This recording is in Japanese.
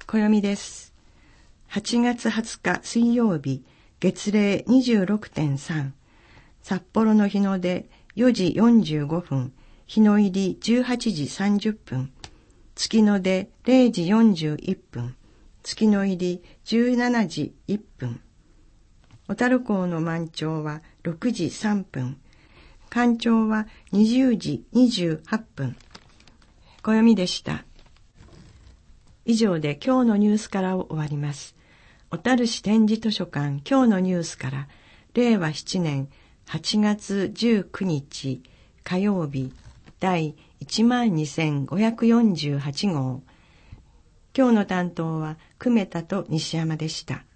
暦です。8月20日水曜日、月齢 26.3、札幌の日の出4時45分、日の入り18時30分、月の出0時41分、月の入り17時1分。小樽港の満潮は6時3分、干潮は20時28分。暦でした。以上で今日のニュースからを終わります。小樽市展示図書館今日のニュースから、令和7年8月19日火曜日第12548号。今日の担当は久米田と西山でした。